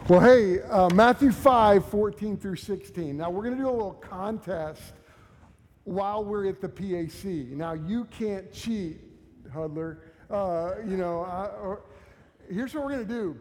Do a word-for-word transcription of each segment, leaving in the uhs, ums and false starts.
Well, hey, uh, Matthew five, fourteen through sixteen. Now, we're going to do a little contest while we're at the P A C. Now, you can't cheat, Hudler. Uh, you know, I, or, here's what we're going to do.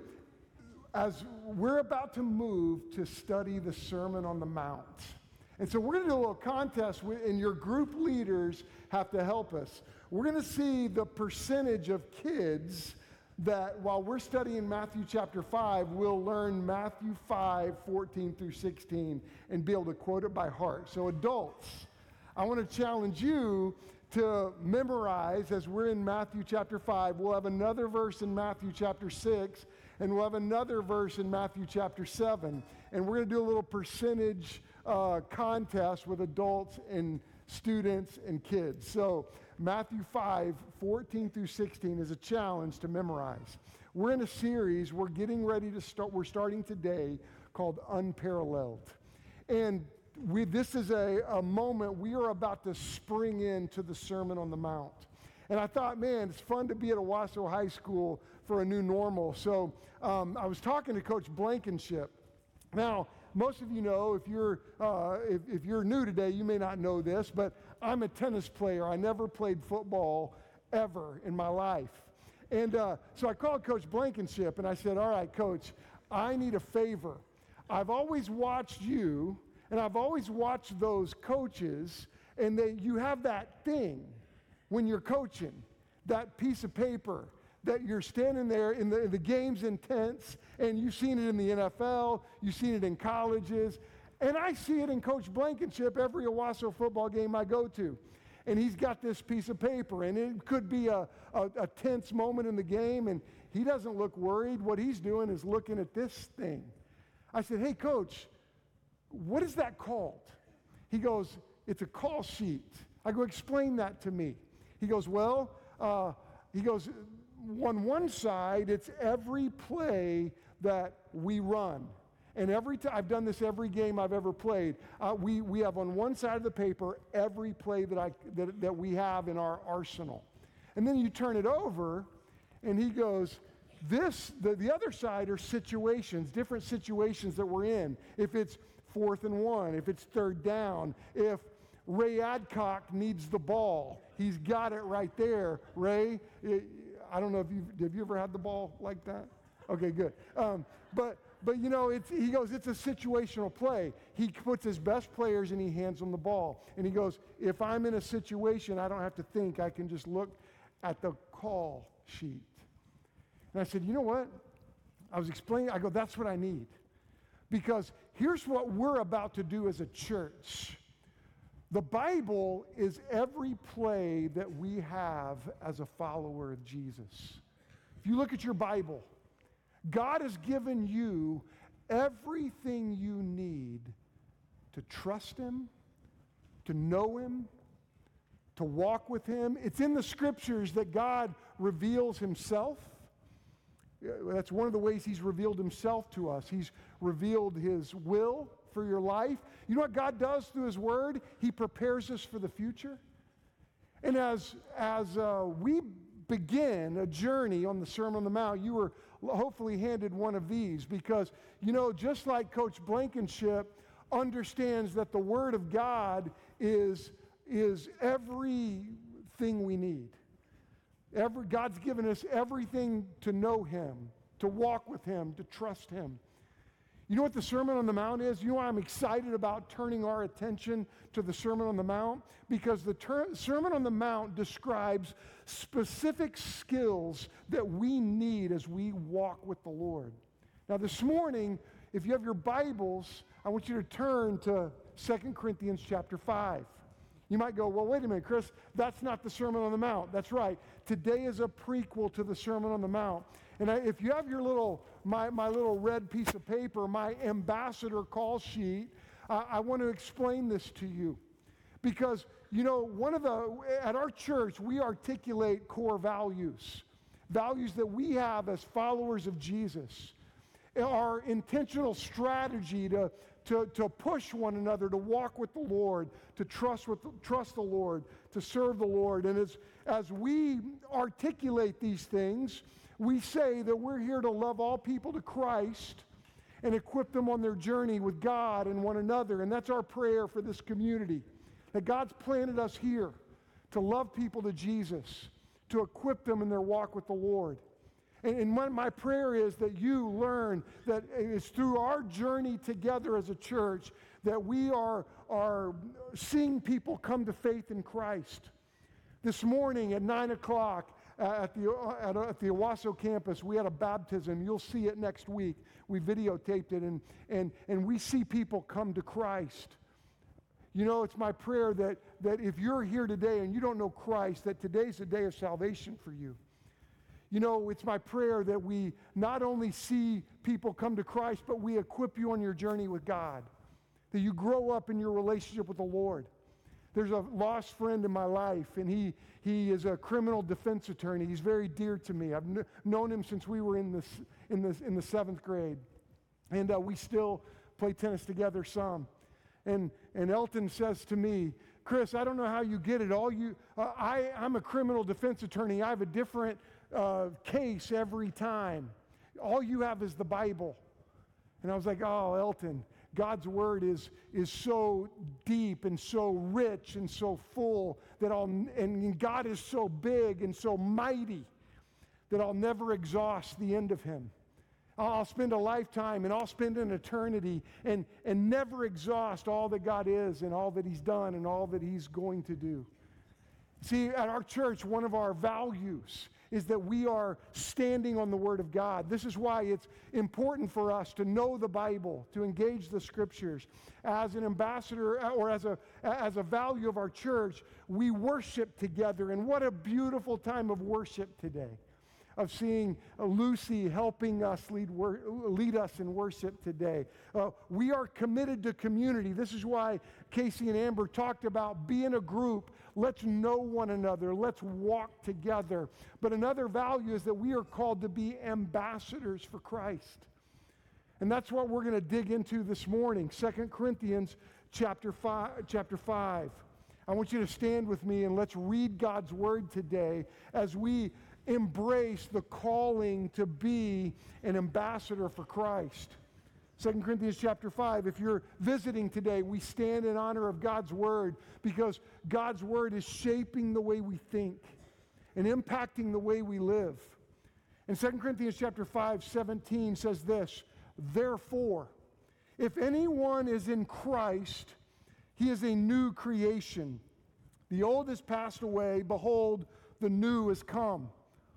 As we're about to move to study the Sermon on the Mount. And so we're going to do a little contest, and your group leaders have to help us. We're going to see the percentage of kids that while we're studying Matthew chapter five, we'll learn Matthew five, fourteen through sixteen and be able to quote it by heart. So adults, I want to challenge you to memorize as we're in Matthew chapter five. We'll have another verse in Matthew chapter six, and we'll have another verse in Matthew chapter seven. And we're going to do a little percentage uh, contest with adults and students and kids. So Matthew five, fourteen through sixteen is a challenge to memorize. We're in a series we're getting ready to start, we're starting today called Unparalleled. And we, this is a, a moment we are about to spring into the Sermon on the Mount. And I thought, man, it's fun to be at Owasso High School for a new normal. So um, I was talking to Coach Blankenship. Now, most of you know, if you're uh, if, if you're new today, you may not know this, but I'm a tennis player. I never played football ever in my life. And uh, so I called Coach Blankenship and I said, all right, Coach, I need a favor. I've always watched you, and I've always watched those coaches, and they, you have that thing when you're coaching, that piece of paper that you're standing there in the, in the game's intense, and you've seen it in the N F L, you've seen it in colleges, and I see it in Coach Blankenship every Owasso football game I go to. And he's got this piece of paper, and it could be a, a, a tense moment in the game, and he doesn't look worried. What he's doing is looking at this thing. I said, hey, Coach, what is that called? He goes, it's a call sheet. I go, explain that to me. He goes, well, uh, he goes, on one side, it's every play that we run. And every time, I've done this every game I've ever played. Uh, we, we have on one side of the paper every play that, I, that, that we have in our arsenal. And then you turn it over, and he goes, this, the, the other side are situations, different situations that we're in. If it's fourth and one, if it's third down, if Ray Adcock needs the ball, he's got it right there. Ray, it, I don't know if you've, have you ever had the ball like that? Okay, good. Um, but, but you know, it's, he goes, it's a situational play. He puts his best players and he hands them the ball. And he goes, if I'm in a situation, I don't have to think. I can just look at the call sheet. And I said, you know what? I was explaining, I go, that's what I need. Because here's what we're about to do as a church. The Bible is every play that we have as a follower of Jesus. If you look at your Bible, God has given you everything you need to trust Him, to know Him, to walk with Him. It's in the Scriptures that God reveals Himself. That's one of the ways He's revealed Himself to us. He's revealed His will for your life. You know what God does through His Word? He prepares us for the future. And as, as uh, we begin a journey on the Sermon on the Mount, you were hopefully handed one of these because, you know, just like Coach Blankenship understands that the Word of God is, is everything we need. Every, God's given us everything to know Him, to walk with Him, to trust Him. You know what the Sermon on the Mount is? You know why I'm excited about turning our attention to the Sermon on the Mount? Because the ter- Sermon on the Mount describes specific skills that we need as we walk with the Lord. Now this morning, if you have your Bibles, I want you to turn to Second Corinthians chapter five. You might go, well, wait a minute, Chris, that's not the Sermon on the Mount. That's right. Today is a prequel to the Sermon on the Mount. And I, if you have your little, my, my little red piece of paper, my ambassador call sheet, uh, I want to explain this to you. Because, you know, one of the, at our church, we articulate core values. Values that we have as followers of Jesus. Our intentional strategy to, to, to push one another, to walk with the Lord, to trust, with, trust the Lord, to serve the Lord. And as, as we articulate these things, we say that we're here to love all people to Christ and equip them on their journey with God and one another. And that's our prayer for this community, that God's planted us here to love people to Jesus, to equip them in their walk with the Lord. And, and my, my prayer is that you learn that it's through our journey together as a church that we are, are seeing people come to faith in Christ. This morning at nine o'clock uh, at, the, uh, at, uh, at the Owasso campus, we had a baptism. You'll see it next week. We videotaped it, and, and, and we see people come to Christ. You know, it's my prayer that, that if you're here today and you don't know Christ, that today's a day of salvation for you. You know, it's my prayer that we not only see people come to Christ, but we equip you on your journey with God, that you grow up in your relationship with the Lord. There's a lost friend in my life, and he, he is a criminal defense attorney. He's very dear to me. I've kn- known him since we were in, this, in, this, in the seventh grade, and uh, we still play tennis together some. And, and Elton says to me, Chris, I don't know how you get it. All you, uh, I, I'm a criminal defense attorney. I have a different uh, case every time. All you have is the Bible. And I was like, oh, Elton, God's word is, is so deep and so rich and so full that I'll, and God is so big and so mighty that I'll never exhaust the end of him. I'll spend a lifetime and I'll spend an eternity and, and never exhaust all that God is and all that he's done and all that he's going to do. See, at our church, one of our values is that we are standing on the Word of God. This is why it's important for us to know the Bible, to engage the Scriptures. As an ambassador or as a, as a value of our church, we worship together. And what a beautiful time of worship today, of seeing Lucy helping us lead, wor- lead us in worship today. Uh, we are committed to community. This is why Casey and Amber talked about being a group. Let's know one another. Let's walk together. But another value is that we are called to be ambassadors for Christ. And that's what we're going to dig into this morning, Second Corinthians chapter five, chapter five. I want you to stand with me and let's read God's word today as we embrace the calling to be an ambassador for Christ. Second Corinthians chapter five, if you're visiting today, we stand in honor of God's word because God's word is shaping the way we think and impacting the way we live. And Second Corinthians chapter five, seventeen says this, therefore, if anyone is in Christ, he is a new creation. The old has passed away, behold, the new has come.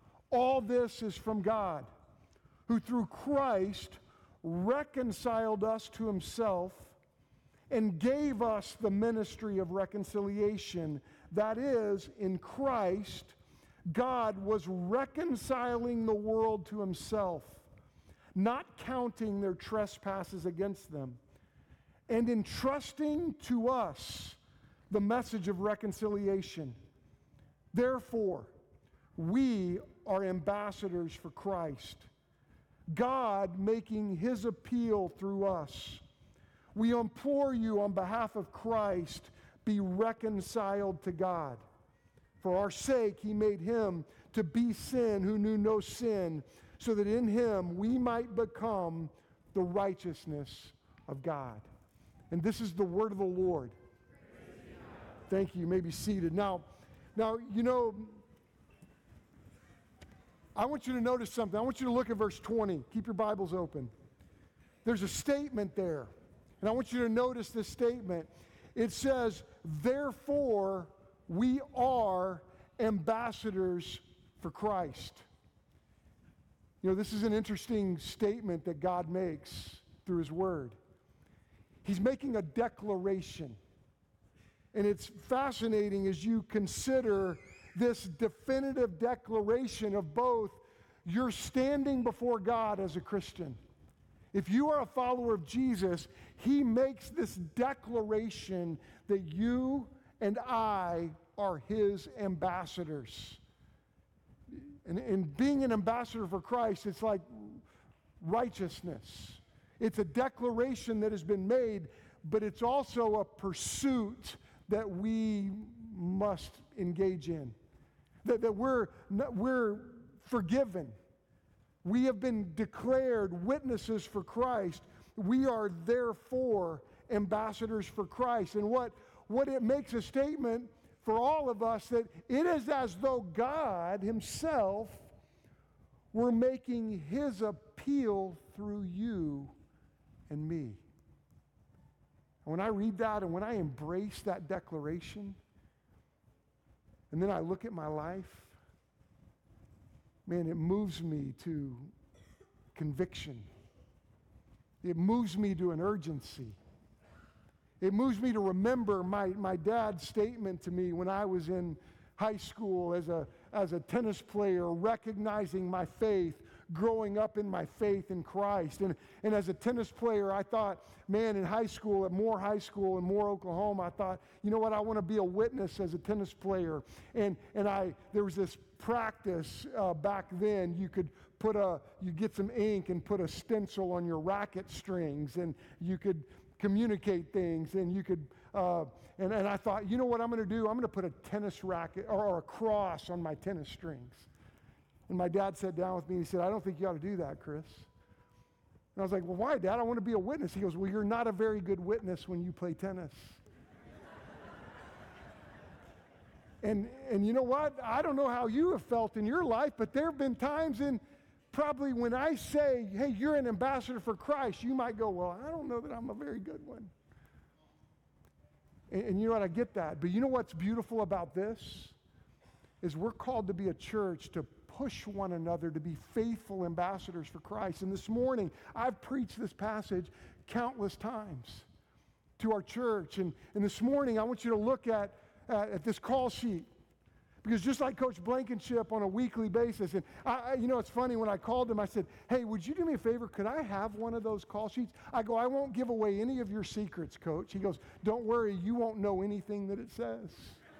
All this is from God, who through Christ reconciled us to himself and gave us the ministry of reconciliation. That is, in Christ, God was reconciling the world to himself, not counting their trespasses against them, and entrusting to us the message of reconciliation. Therefore, we are ambassadors for Christ, God making his appeal through us. We implore you on behalf of Christ, be reconciled to God. For our sake, he made him to be sin who knew no sin, so that in him we might become the righteousness of God. And this is the word of the Lord. Thank you. You may be seated. Now, now, you know, I want you to notice something. I want you to look at verse twenty. Keep your Bibles open. There's a statement there. And I want you to notice this statement. It says, therefore, we are ambassadors for Christ. You know, this is an interesting statement that God makes through his word. He's making a declaration. And it's fascinating as you consider this definitive declaration of both you're standing before God as a Christian. If you are a follower of Jesus, he makes this declaration that you and I are his ambassadors. And, and being an ambassador for Christ, it's like righteousness. It's a declaration that has been made, but it's also a pursuit that we must engage in. That, that we're, we're forgiven. We have been declared witnesses for Christ. We are therefore ambassadors for Christ. And what, what it makes a statement for all of us that it is as though God himself were making his appeal through you and me. And when I read that and when I embrace that declaration, and then I look at my life, man, it moves me to conviction. It moves me to an urgency. It moves me to remember my, my dad's statement to me when I was in high school as a, as a tennis player, recognizing my faith, growing up in my faith in Christ. And, and as a tennis player, I thought, man, in high school, at Moore High School in Moore, Oklahoma, I thought, you know what, I want to be a witness as a tennis player. And, and I there was this practice uh, back then. You could put a, you get some ink and put a stencil on your racket strings, and you could communicate things, and you could, uh, and, and I thought, you know what I'm going to do? I'm going to put a tennis racket or, or a cross on my tennis strings. And my dad sat down with me and he said, I don't think you ought to do that, Chris. And I was like, well, why, Dad? I want to be a witness. He goes, well, you're not a very good witness when you play tennis. and, and you know what? I don't know how you have felt in your life, but there have been times in probably when I say, hey, you're an ambassador for Christ, you might go, well, I don't know that I'm a very good one. And, and you know what? I get that. But you know what's beautiful about this? Is we're called to be a church to push one another to be faithful ambassadors for Christ. And this morning, I've preached this passage countless times to our church. And, and this morning, I want you to look at, uh, at this call sheet. Because just like Coach Blankenship on a weekly basis, and I, I, you know, it's funny, when I called him, I said, hey, would you do me a favor? Could I have one of those call sheets? I go, I won't give away any of your secrets, Coach. He goes, don't worry, you won't know anything that it says.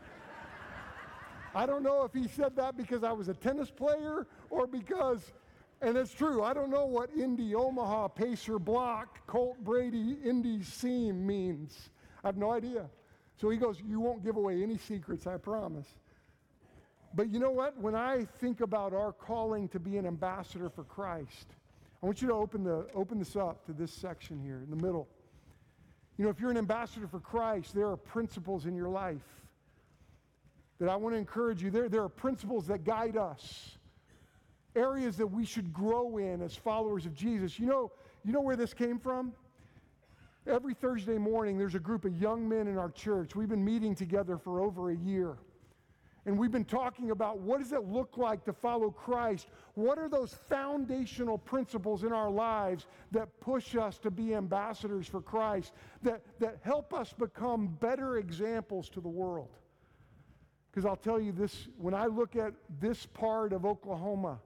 I don't know if he said that because I was a tennis player or because, and it's true, I don't know what Indy Omaha Pacer Block Colt Brady Indy Seam means. I have no idea. So he goes, you won't give away any secrets, I promise. But you know what? When I think about our calling to be an ambassador for Christ, I want you to open the open this up to this section here in the middle. You know, if you're an ambassador for Christ, there are principles in your life that I want to encourage you. There, there are principles that guide us, areas that we should grow in as followers of Jesus. You know, you know where this came from? Every Thursday morning, there's a group of young men in our church. We've been meeting together for over a year. And we've been talking about what does it look like to follow Christ? What are those foundational principles in our lives that push us to be ambassadors for Christ, that, that help us become better examples to the world? Because I'll tell you this, when I look at this part of Oklahoma,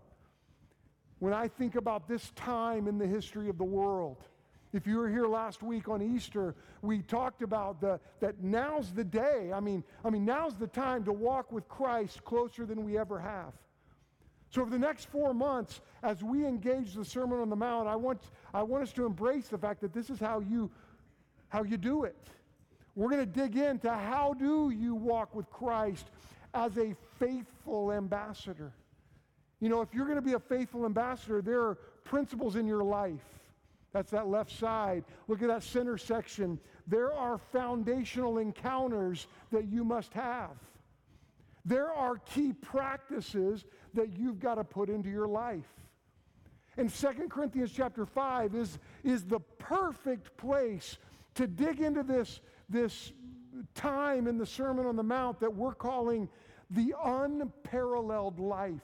when I think about this time in the history of the world, if you were here last week on Easter, we talked about the, that now's the day. I mean, I mean, now's the time to walk with Christ closer than we ever have. So over the next four months, as we engage the Sermon on the Mount, I want, I want us to embrace the fact that this is how you, how you do it. We're going to dig into how do you walk with Christ as a faithful ambassador. You know, if you're going to be a faithful ambassador, there are principles in your life. That's that left side. Look at that center section. There are foundational encounters that you must have. There are key practices that you've got to put into your life. And Second Corinthians chapter five is, is the perfect place to dig into this, this time in the Sermon on the Mount that we're calling the unparalleled life.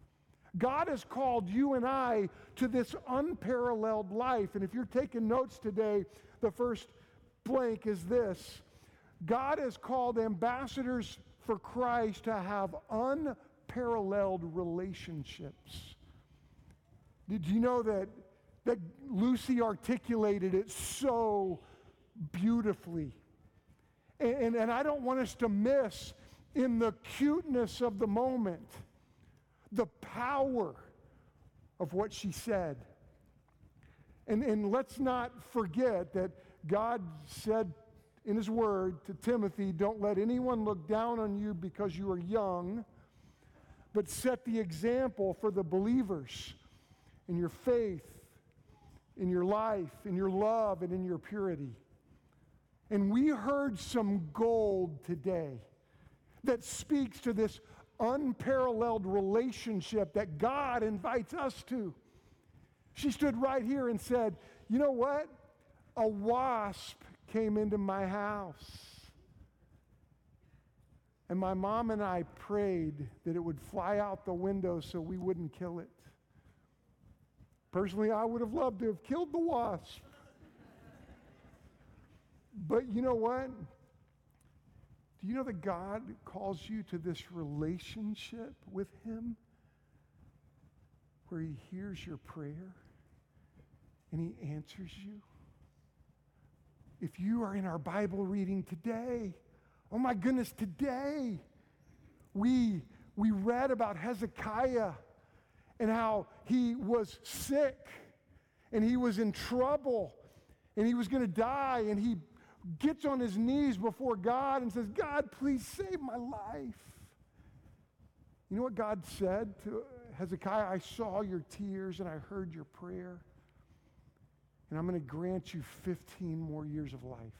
God has called you and I to this unparalleled life. And if you're taking notes today, the first blank is this. God has called ambassadors for Christ to have unparalleled relationships. Did you know that, that Lucy articulated it so beautifully? And, and, and I don't want us to miss in the cuteness of the moment the power of what she said. And, and let's not forget that God said in his word to Timothy, don't let anyone look down on you because you are young, but set the example for the believers. in your faith, in your life, in your love, and in your purity. And we heard some gold today that speaks to this unparalleled relationship that God invites us to. She stood right here and said, you know what? A wasp came into my house. And my mom and I prayed that it would fly out the window so we wouldn't kill it. Personally, I would have loved to have killed the wasp. But you know what? Do you know that God calls you to this relationship with Him where He hears your prayer and He answers you? If you are in our Bible reading today, oh my goodness, today we, we read about Hezekiah and how he was sick and he was in trouble and he was going to die, and he gets on his knees before God and says, God, please save my life. You know what God said to Hezekiah? I saw your tears and I heard your prayer, and I'm going to grant you fifteen more years of life.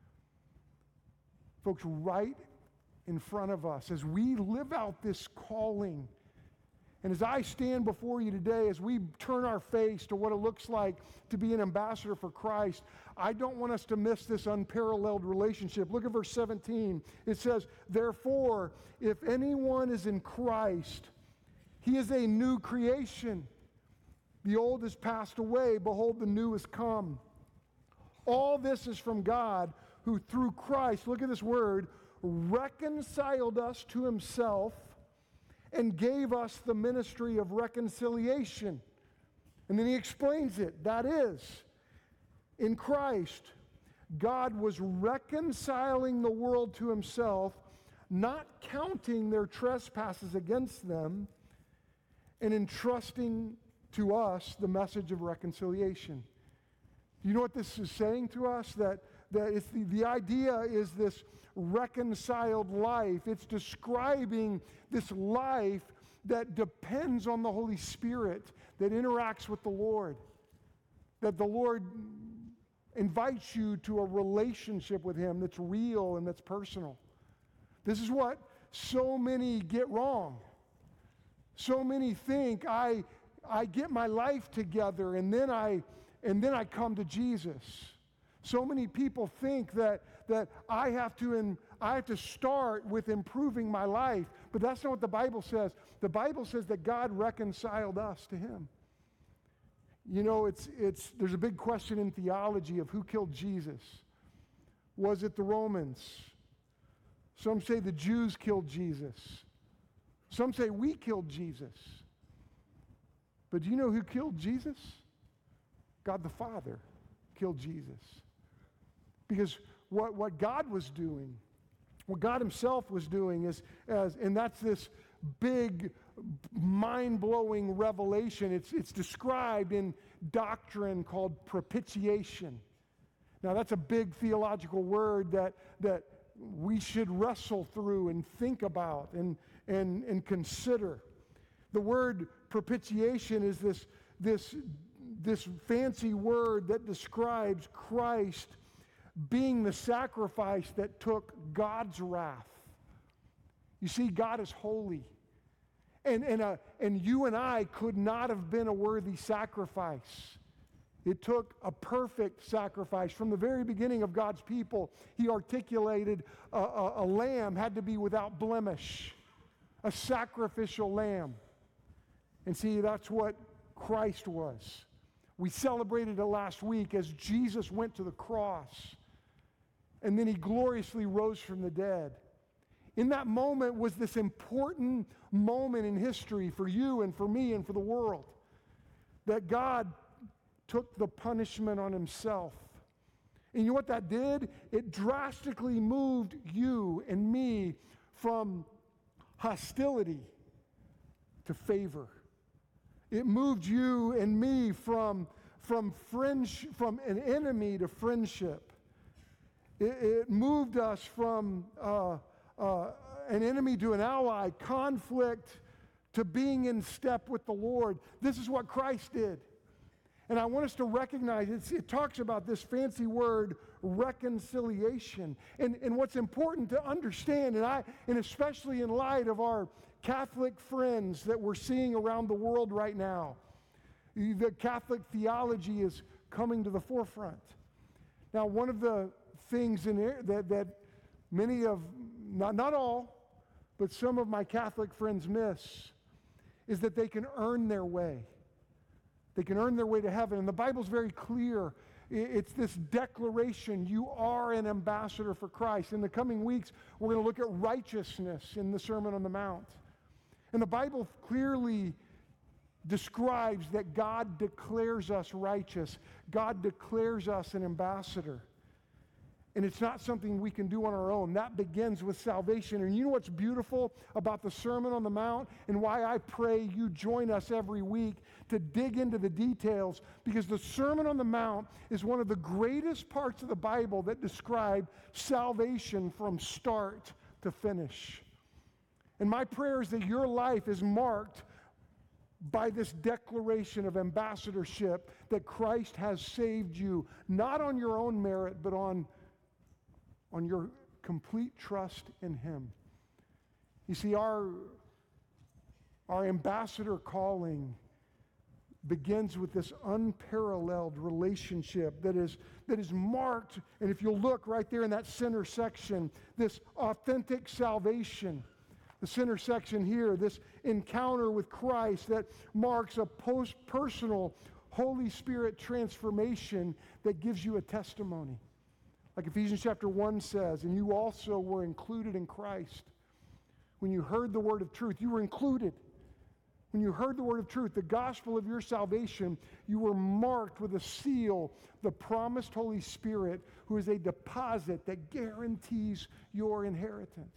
Folks, right in front of us, as we live out this calling, and as I stand before you today, as we turn our face to what it looks like to be an ambassador for Christ, I don't want us to miss this unparalleled relationship. Look at verse seventeen. It says, therefore, if anyone is in Christ, he is a new creation. The old has passed away. Behold, the new has come. All this is from God, who through Christ, look at this word, reconciled us to Himself and gave us the ministry of reconciliation. And then he explains it. That is, in Christ, God was reconciling the world to Himself, not counting their trespasses against them, and entrusting to us the message of reconciliation. You know what this is saying to us? That, that it's the, the idea is this reconciled life. It's describing this life that depends on the Holy Spirit, that interacts with the Lord. That the Lord invites you to a relationship with Him that's real and that's personal. This is what so many get wrong. So many think I, I get my life together and then I and then I come to Jesus. So many people think that, that I have to in, I have to start with improving my life, but that's not what the Bible says. The Bible says that God reconciled us to Him. You know, it's it's there's a big question in theology of who killed Jesus. Was it the Romans? Some say the Jews killed Jesus. Some say we killed Jesus. But do you know who killed Jesus? God the Father killed Jesus. Because what, what God was doing, what God Himself was doing is, as, and that's this big, mind-blowing revelation. It's, it's described in doctrine called propitiation. Now that's a big theological word that, that we should wrestle through and think about and, and, and consider. The word propitiation is this, this, this fancy word that describes Christ being the sacrifice that took God's wrath. You see, God is holy. And, and, uh, and you and I could not have been a worthy sacrifice. It took a perfect sacrifice. From the very beginning of God's people, He articulated a, a, a lamb had to be without blemish, a sacrificial lamb. And see, that's what Christ was. We celebrated it last week as Jesus went to the cross, and then He gloriously rose from the dead. In that moment was this important moment in history for you and for me and for the world, that God took the punishment on Himself. And you know what that did? It drastically moved you and me from hostility to favor. It moved you and me from, from, friendship, from an enemy to friendship. It, it moved us from uh, uh, an enemy to an ally, conflict to being in step with the Lord. This is what Christ did. And I want us to recognize, it's, it talks about this fancy word, reconciliation. And, and what's important to understand, and, I, and especially in light of our Catholic friends that we're seeing around the world right now, the Catholic theology is coming to the forefront. Now, one of the things in there that, that many of, not, not all, but some of my Catholic friends miss is that they can earn their way. They can earn their way to heaven. And the Bible's very clear. It's this declaration, you are an ambassador for Christ. In the coming weeks, we're going to look at righteousness in the Sermon on the Mount. And the Bible clearly describes that God declares us righteous. God declares us an ambassador. And it's not something we can do on our own. That begins with salvation. And you know what's beautiful about the Sermon on the Mount and why I pray you join us every week to dig into the details? Because the Sermon on the Mount is one of the greatest parts of the Bible that describe salvation from start to finish. And my prayer is that your life is marked by this declaration of ambassadorship that Christ has saved you, not on your own merit, but on on your complete trust in Him. You see, our, our ambassador calling begins with this unparalleled relationship that is, that is marked, and if you'll look right there in that center section, this authentic salvation, the center section here, this encounter with Christ that marks a post-personal Holy Spirit transformation that gives you a testimony. Like Ephesians chapter one says, and you also were included in Christ. When you heard the word of truth, you were included. When you heard the word of truth, the gospel of your salvation, you were marked with a seal, the promised Holy Spirit, who is a deposit that guarantees your inheritance.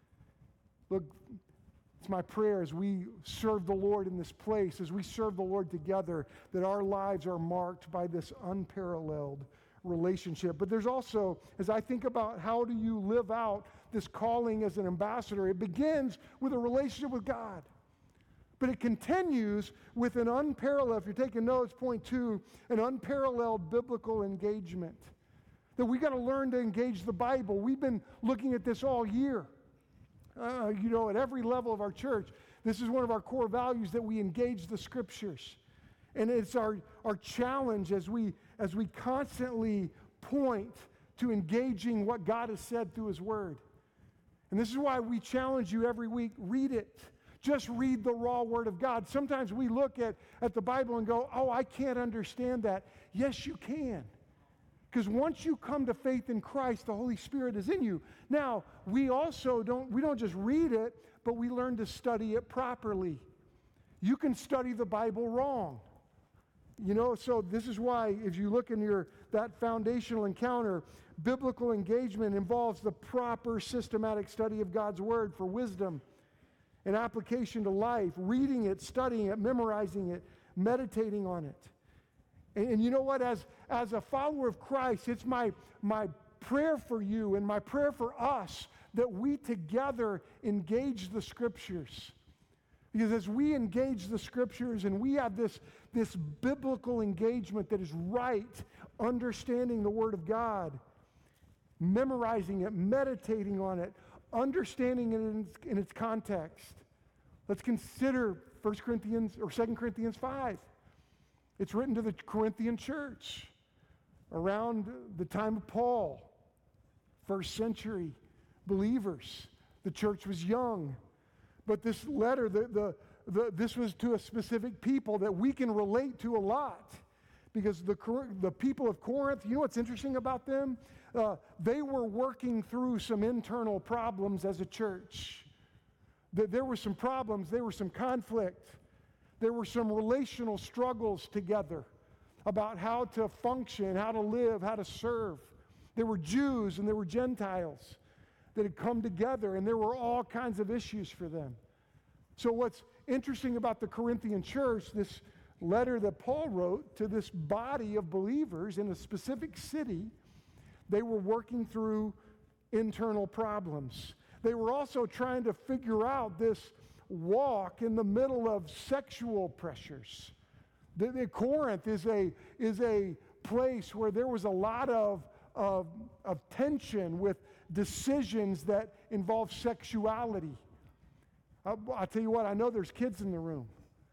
Look, it's my prayer as we serve the Lord in this place, as we serve the Lord together, that our lives are marked by this unparalleled relationship. But there's also, as I think about how do you live out this calling as an ambassador, it begins with a relationship with God. But it continues with an unparalleled, if you're taking notes, point two, an unparalleled biblical engagement. That we got to learn to engage the Bible. We've been looking at this all year. Uh, you know, at every level of our church, this is one of our core values, that we engage the Scriptures. And it's our, our challenge as we, as we constantly point to engaging what God has said through His Word. And this is why we challenge you every week, read it. Just read the raw Word of God. Sometimes we look at, at the Bible and go, oh, I can't understand that. Yes, you can. Because once you come to faith in Christ, the Holy Spirit is in you. Now, we also don't, we don't just read it, but we learn to study it properly. You can study the Bible wrong. You know, so this is why, if you look in your that foundational encounter, biblical engagement involves the proper systematic study of God's Word for wisdom and application to life, reading it, studying it, memorizing it, meditating on it. And, and you know what? As, as a follower of Christ, it's my, my prayer for you and my prayer for us that we together engage the Scriptures. Because as we engage the Scriptures and we have this, this biblical engagement that is right, understanding the Word of God, memorizing it, meditating on it, understanding it in its, in its context. Let's consider First Corinthians or Second Corinthians five. It's written to the Corinthian church around the time of Paul, first century believers. The church was young. But this letter, the, the, the, this was to a specific people that we can relate to a lot. Because the, the people of Corinth, you know what's interesting about them? Uh, they were working through some internal problems as a church. There were some problems, there were some conflict. There were some relational struggles together about how to function, how to live, how to serve. There were Jews and there were Gentiles that had come together, and there were all kinds of issues for them. So what's interesting about the Corinthian church, this letter that Paul wrote to this body of believers in a specific city, they were working through internal problems. They were also trying to figure out this walk in the middle of sexual pressures. The, the Corinth is a, is a place where there was a lot of, of, of tension with decisions that involve sexuality. I, I'll tell you what, I know there's kids in the room.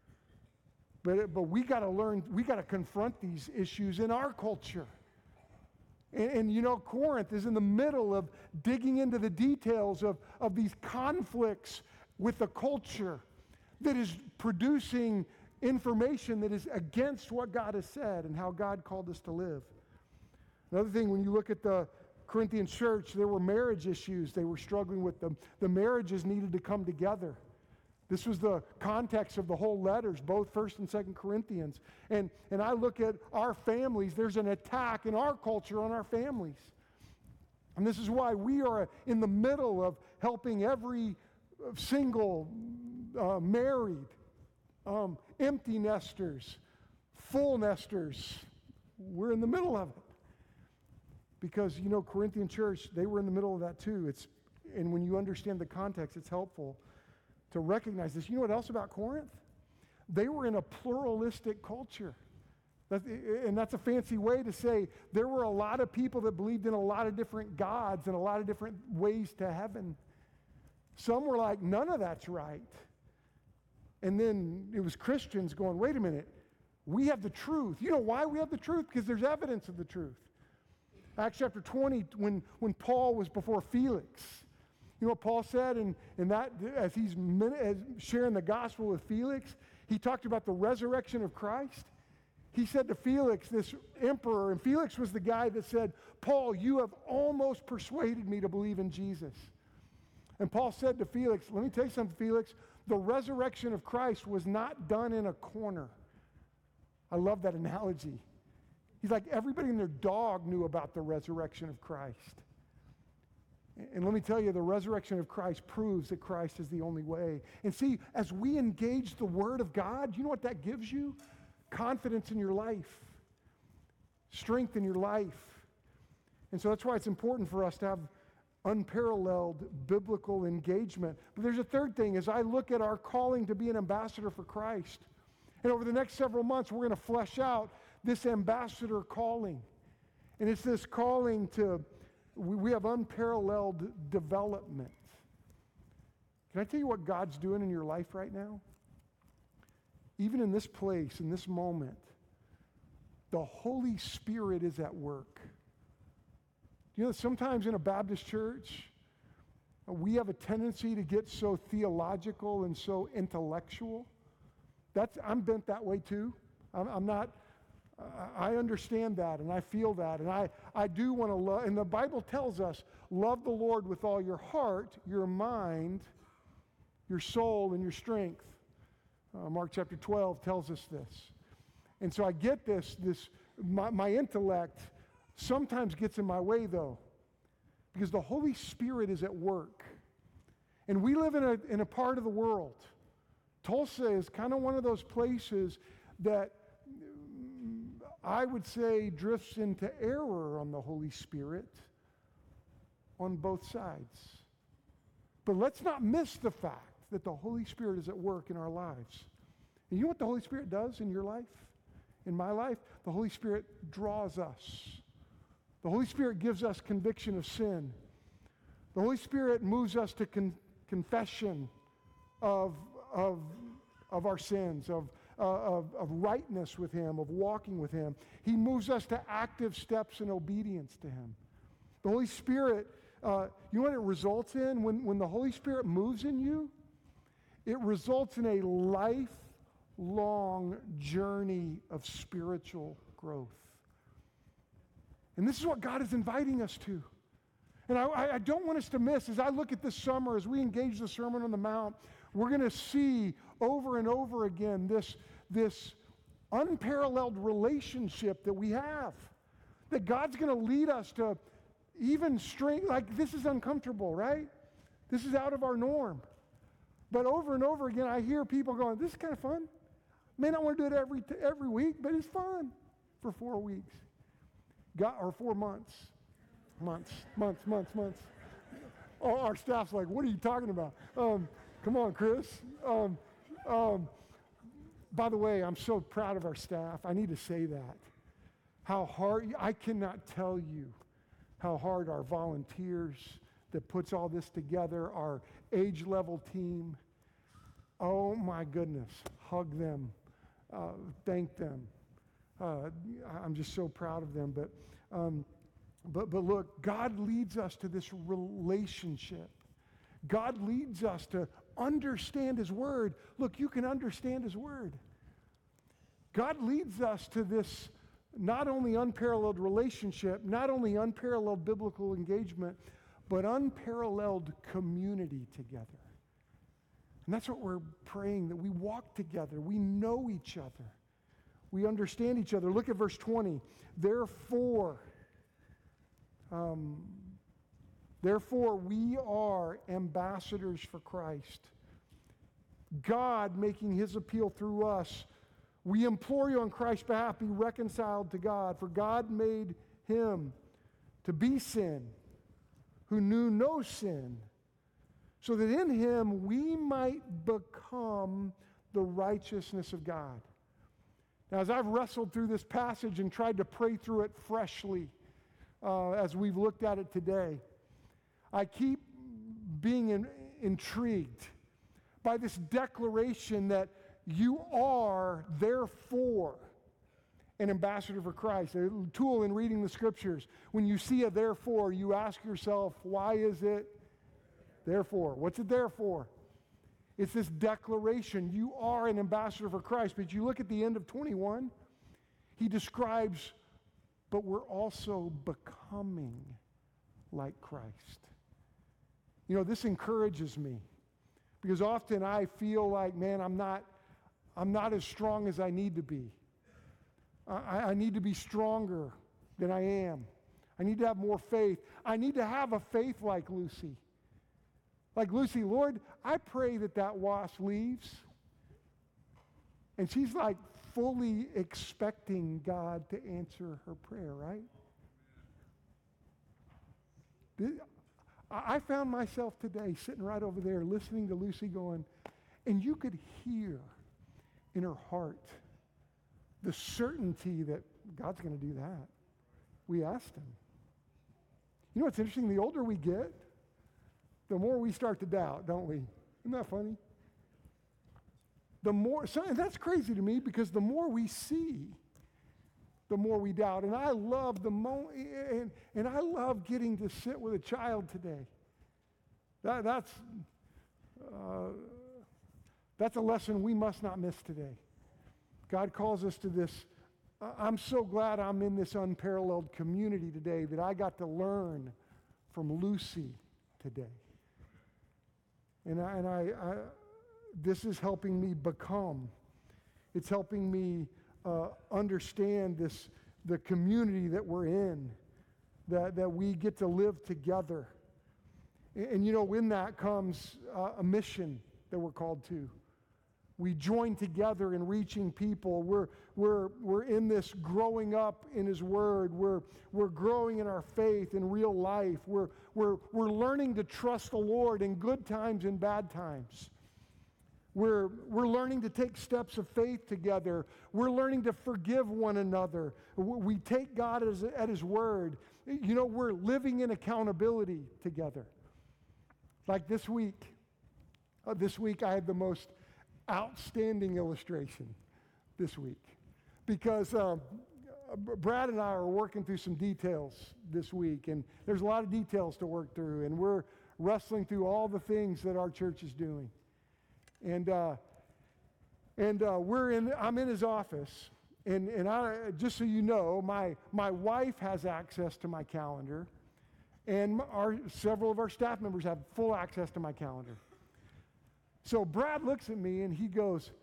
But, but we got to learn, we got to confront these issues in our culture. And, and you know, Corinth is in the middle of digging into the details of, of these conflicts with the culture that is producing information that is against what God has said and how God called us to live. Another thing, when you look at the Corinthian church, there were marriage issues they were struggling with. Them. The marriages needed to come together. This was the context of the whole letters, both First and Second Corinthians. And, and I look at our families, there's an attack in our culture on our families. And this is why we are in the middle of helping every single uh, married, um, empty nesters, full nesters. We're in the middle of it. Because, you know, Corinthian church, they were in the middle of that too. It's, and when you understand the context, it's helpful to recognize this. You know what else about Corinth? They were in a pluralistic culture. That, and that's a fancy way to say there were a lot of people that believed in a lot of different gods and a lot of different ways to heaven. Some were like, none of that's right. And then it was Christians going, wait a minute, we have the truth. You know why we have the truth? Because there's evidence of the truth. Acts chapter twenty, when, when Paul was before Felix, you know what Paul said? And, and that, as he's as sharing the gospel with Felix, he talked about the resurrection of Christ. He said to Felix, this emperor, and Felix was the guy that said, Paul, you have almost persuaded me to believe in Jesus. And Paul said to Felix, let me tell you something, Felix, the resurrection of Christ was not done in a corner. I love that analogy. He's like, everybody and their dog knew about the resurrection of Christ. And let me tell you, the resurrection of Christ proves that Christ is the only way. And see, as we engage the Word of God, you know what that gives you? Confidence in your life, strength in your life. And so that's why it's important for us to have unparalleled biblical engagement. But there's a third thing. As I look at our calling to be an ambassador for Christ, and over the next several months, we're going to flesh out this ambassador calling. And it's this calling to, we, we have unparalleled development. Can I tell you what God's doing in your life right now? Even in this place, in this moment, the Holy Spirit is at work. You know, sometimes in a Baptist church, we have a tendency to get so theological and so intellectual. That's, I'm bent that way too. I'm, I'm not, I understand that and I feel that. And I, I do want to love, and the Bible tells us, love the Lord with all your heart, your mind, your soul, and your strength. Uh, Mark chapter twelve tells us this. And so I get this, this my, my intellect sometimes gets in my way though, because the Holy Spirit is at work. And we live in a, in a part of the world. Tulsa is kind of one of those places that I would say drifts into error on the Holy Spirit on both sides. But let's not miss the fact that the Holy Spirit is at work in our lives. And you know what the Holy Spirit does in your life? In my life? The Holy Spirit draws us. The Holy Spirit gives us conviction of sin. The Holy Spirit moves us to con- confession of, of, of our sins, of, uh, of, of rightness with Him, of walking with Him. He moves us to active steps in obedience to Him. The Holy Spirit, uh, you know what it results in? When, when the Holy Spirit moves in you, it results in a lifelong journey of spiritual growth. And this is what God is inviting us to. And I, I don't want us to miss, as I look at this summer, as we engage the Sermon on the Mount, we're going to see over and over again this, this unparalleled relationship that we have. That God's going to lead us to even strength, like this is uncomfortable, right? This is out of our norm. But over and over again, I hear people going, this is kind of fun. May not want to do it every, every week, but it's fun for four weeks. God, or four months. Months, months, months, months. Oh, our staff's like, what are you talking about? Um, Come on, Chris. Um, um, by the way, I'm so proud of our staff. I need to say that. How hard, I cannot tell you how hard our volunteers that puts all this together, our age level team, oh my goodness, hug them, uh, thank them. Uh, I'm just so proud of them. But, um, but, but look, God leads us to this relationship. God leads us to understand His Word. Look, you can understand His Word. God leads us to this not only unparalleled relationship, not only unparalleled biblical engagement, but unparalleled community together. And that's what we're praying, that we walk together, we know each other, we understand each other. Look at verse twenty. Therefore, um, therefore we are ambassadors for Christ. God making His appeal through us. We implore you on Christ's behalf, be reconciled to God. For God made Him to be sin, who knew no sin, so that in Him we might become the righteousness of God. Now, as I've wrestled through this passage and tried to pray through it freshly, uh, as we've looked at it today, I keep being in, intrigued by this declaration that you are, therefore, an ambassador for Christ. A tool in reading the Scriptures. When you see a therefore, you ask yourself, why is it therefore? What's it there for? It's this declaration. You are an ambassador for Christ. But you look at the end of twenty-one, he describes, but we're also becoming like Christ. You know, this encourages me because often I feel like, man, I'm not I'm not as strong as I need to be. I, I need to be stronger than I am. I need to have more faith. I need to have a faith like Lucy. Like Lucy, Lord, I pray that that wasp leaves. And she's like fully expecting God to answer her prayer, right? I found myself today sitting right over there listening to Lucy going, and you could hear in her heart the certainty that God's going to do that. We asked Him. You know what's interesting? The older we get, the more we start to doubt, don't we? Isn't that funny? The more, so, and that's crazy to me because the more we see, the more we doubt. And I love the mo- and, and I love getting to sit with a child today. That, that's uh, that's a lesson we must not miss today. God calls us to this. I'm so glad I'm in this unparalleled community today that I got to learn from Lucy today. And I, and I, I this is helping me become. It's helping me uh, understand this, the community that we're in, that, that we get to live together. And, and you know, in that comes uh, a mission that we're called to. We join together in reaching people. We're, we're, we're in this growing up in His Word. We're, we're growing in our faith in real life. We're, we're, we're learning to trust the Lord in good times and bad times. We're, we're learning to take steps of faith together. We're learning to forgive one another. We take God as, at His Word. You know, we're living in accountability together. Like this week. Uh, this week I had the most outstanding illustration this week because um, Brad and I are working through some details this week, and there's a lot of details to work through, and we're wrestling through all the things that our church is doing. And uh, and uh, we're in. I'm in his office, and and I just so you know, my my wife has access to my calendar, and our several of our staff members have full access to my calendar. So Brad looks at me and he goes,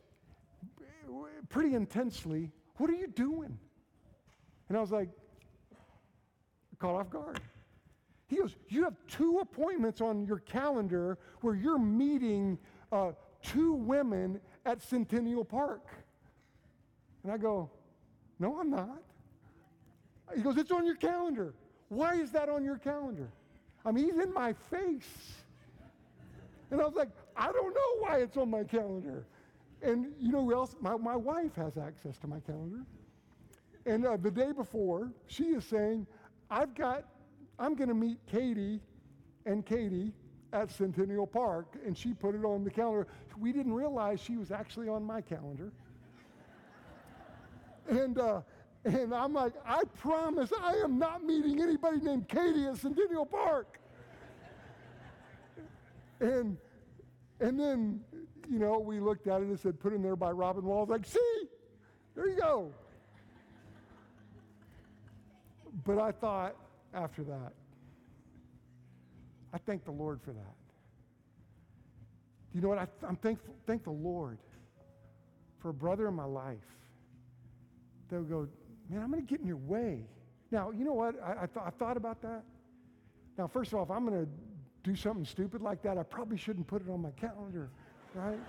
pretty intensely, "What are you doing?" And I was like, caught off guard. He goes, "You have two appointments on your calendar where you're meeting uh, two women at Centennial Park." And I go, "No, I'm not." He goes, "It's on your calendar." "Why is that on your calendar?" I mean, he's in my face. And I was like, I don't know why it's on my calendar. And you know who else? My, my wife has access to my calendar. And uh, the day before, she is saying, I've got, I'm going to meet Katie and Katie at Centennial Park. And she put it on the calendar. We didn't realize she was actually on my calendar. and uh, and I'm like, I promise I am not meeting anybody named Katie at Centennial Park. and and then, you know, we looked at it and it said, put in there by Robin Wall. I was like, see, there you go. But I thought after that, I thank the Lord for that. You know what? I, I'm thankful, thank the Lord for a brother in my life that would go, man, I'm going to get in your way. Now, you know what? I, I, th- I thought about that. Now, first of all, if I'm going to do something stupid like that, I probably shouldn't put it on my calendar, right?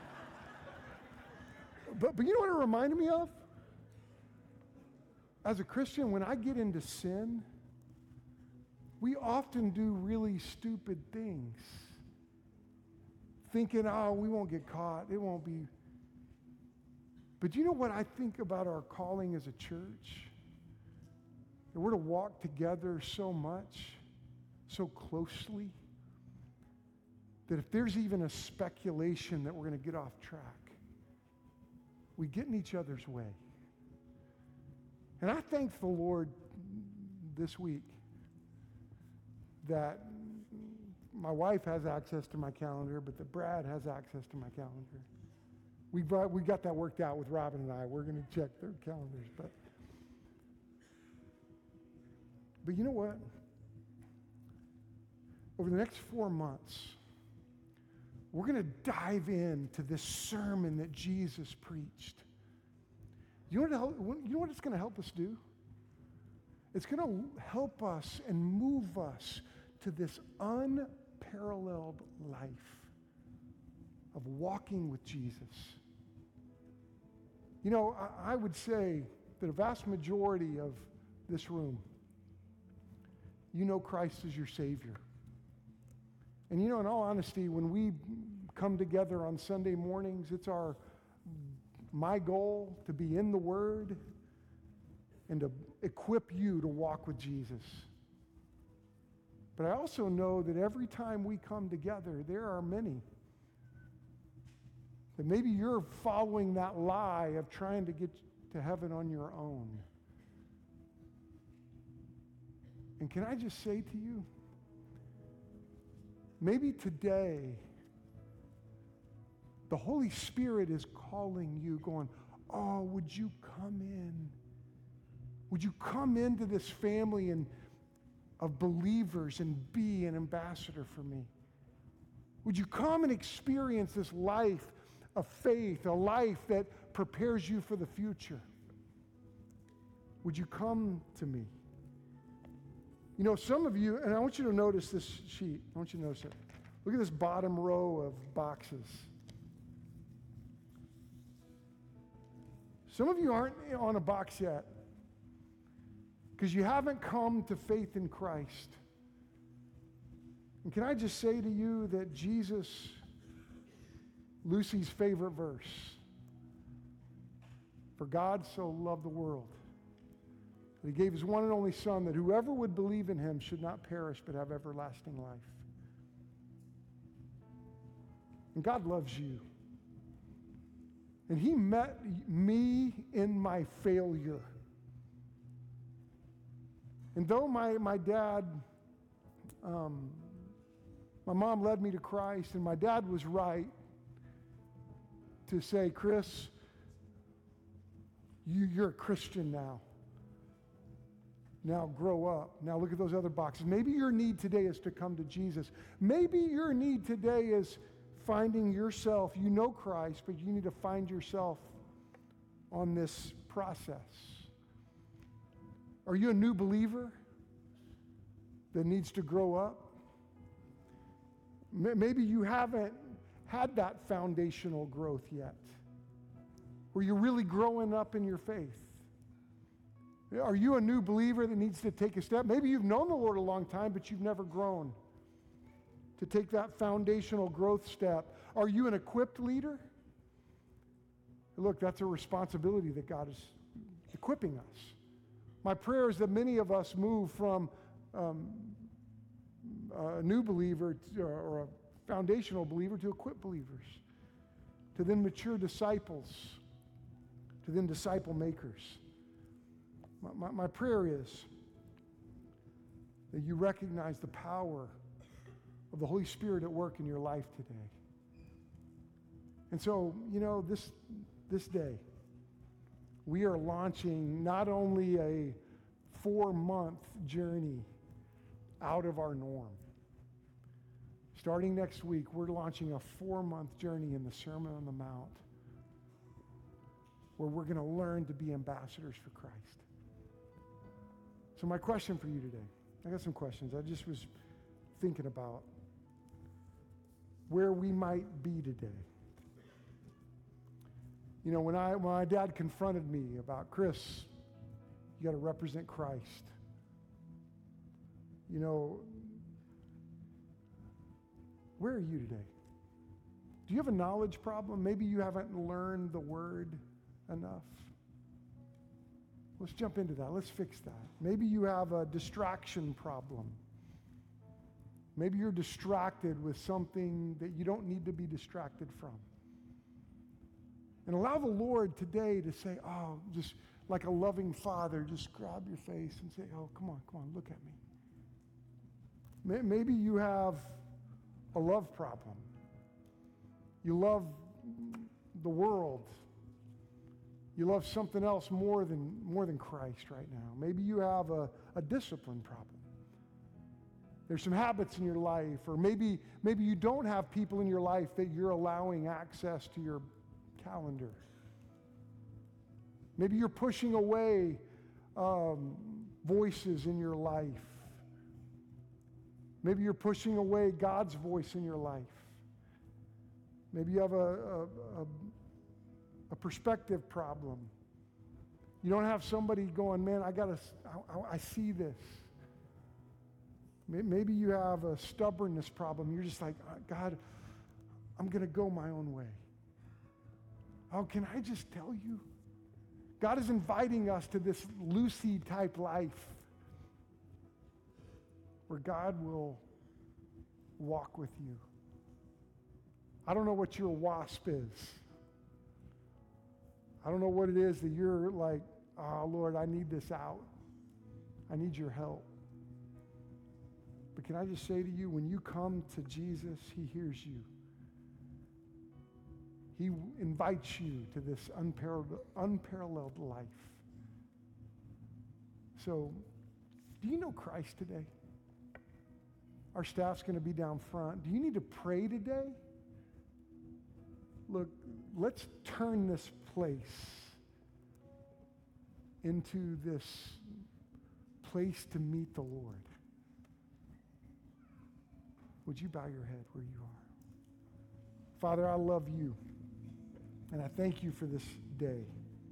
but, but you know what it reminded me of? As a Christian, when I get into sin, we often do really stupid things, thinking, oh, we won't get caught. It won't be. But you know what I think about our calling as a church? That we're to walk together so much, so closely, that if there's even a speculation that we're going to get off track, we get in each other's way. And I thank the Lord this week that my wife has access to my calendar, but that Brad has access to my calendar. We brought, we got that worked out with Robin and I. We're going to check their calendars. But, but you know what? Over the next four months, we're going to dive into this sermon that Jesus preached. You know what, you know what it's going to help us do? It's going to help us and move us to this unparalleled life of walking with Jesus. You know, I, I would say that a vast majority of this room, you know Christ as your Savior. And you know, in all honesty, when we come together on Sunday mornings, it's our my goal to be in the Word and to equip you to walk with Jesus. But I also know that every time we come together, there are many that maybe you're following that lie of trying to get to heaven on your own. And can I just say to you, maybe today, the Holy Spirit is calling you, going, oh, would you come in? Would you come into this family and of believers and be an ambassador for me? Would you come and experience this life of faith, a life that prepares you for the future? Would you come to me? You know, some of you, and I want you to notice this sheet. I want you to notice it. Look at this bottom row of boxes. Some of you aren't on a box yet because you haven't come to faith in Christ. And can I just say to you that Jesus, Lucy's favorite verse, for God so loved the world that he gave his one and only Son, that whoever would believe in him should not perish but have everlasting life. And God loves you. And he met me in my failure. And though my, my dad, um, my mom led me to Christ, and my dad was right to say, Chris, you, you're a Christian now. Now grow up. Now look at those other boxes. Maybe your need today is to come to Jesus. Maybe your need today is finding yourself. You know Christ, but you need to find yourself on this process. Are you a new believer that needs to grow up? Maybe you haven't had that foundational growth yet, where you're really growing up in your faith. Are you a new believer that needs to take a step? Maybe you've known the Lord a long time, but you've never grown. to take that foundational growth step. Are you an equipped leader? Look, that's a responsibility that God is equipping us. My prayer is that many of us move from um, a new believer to, or a foundational believer to equipped believers, to then mature disciples, to then disciple makers. My, my, my prayer is that you recognize the power of the Holy Spirit at work in your life today. And so, you know, this, this day, we are launching not only a four-month journey out of our norm. Starting next week, we're launching a four-month journey in the Sermon on the Mount where we're going to learn to be ambassadors for Christ. So my question for you today, I got some questions. I just was thinking about where we might be today. You know, when I when my dad confronted me about, Chris, you got to represent Christ. You know, where are you today? Do you have a knowledge problem? Maybe you haven't learned the word enough. Let's jump into that. Let's fix that. Maybe you have a distraction problem. Maybe you're distracted with something that you don't need to be distracted from. And allow the Lord today to say, oh, just like a loving father, just grab your face and say, oh, come on, come on, look at me. Maybe you have a love problem. You love the world. You love something else more than, more than Christ right now. Maybe you have a, a discipline problem. There's some habits in your life, or maybe, maybe you don't have people in your life that you're allowing access to your calendar. Maybe you're pushing away um, voices in your life. Maybe you're pushing away God's voice in your life. Maybe you have a, a, a, a perspective problem. You don't have somebody going, man, I gotta, I, I see this. Maybe you have a stubbornness problem. You're just like, God, I'm gonna go my own way. Oh, can I just tell you? God is inviting us to this Lucy type life where God will walk with you. I don't know what your wasp is. I don't know what it is that you're like, oh, Lord, I need this out. I need your help. But can I just say to you, when you come to Jesus, he hears you. He invites you to this unparalleled, unparalleled life. So, do you know Christ today? Our staff's going to be down front. Do you need to pray today? Look, let's turn this place into this place to meet the Lord. Would you bow your head where you are? Father, I love you, and I thank you for this day.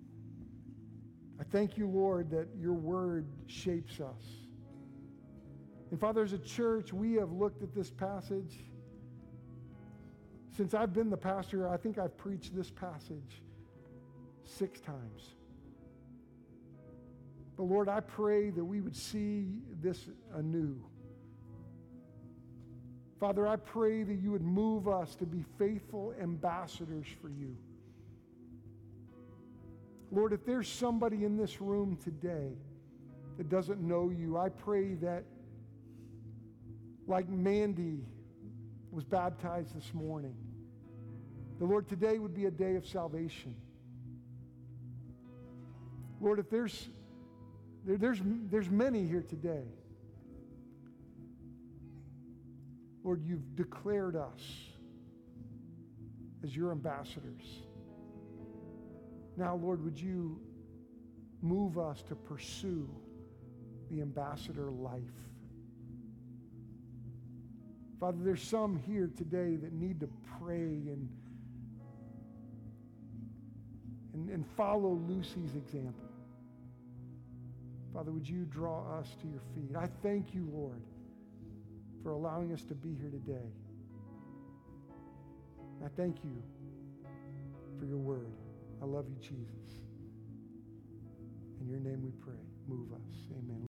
I thank you, Lord, that your word shapes us. And Father, as a church, we have looked at this passage. Since I've been the pastor, I think I've preached this passage six times. But Lord, I pray that we would see this anew. Father, I pray that you would move us to be faithful ambassadors for you. Lord, if there's somebody in this room today that doesn't know you, I pray that, like Mandy was baptized this morning, the Lord, today would be a day of salvation. Lord, if there's there, there's there's many here today, Lord, you've declared us as your ambassadors. Now, Lord, would you move us to pursue the ambassador life? Father, there's some here today that need to pray and, and, and follow Lucy's example. Father, would you draw us to your feet? I thank you, Lord, for allowing us to be here today. I thank you for your word. I love you, Jesus. In your name we pray. Move us. Amen.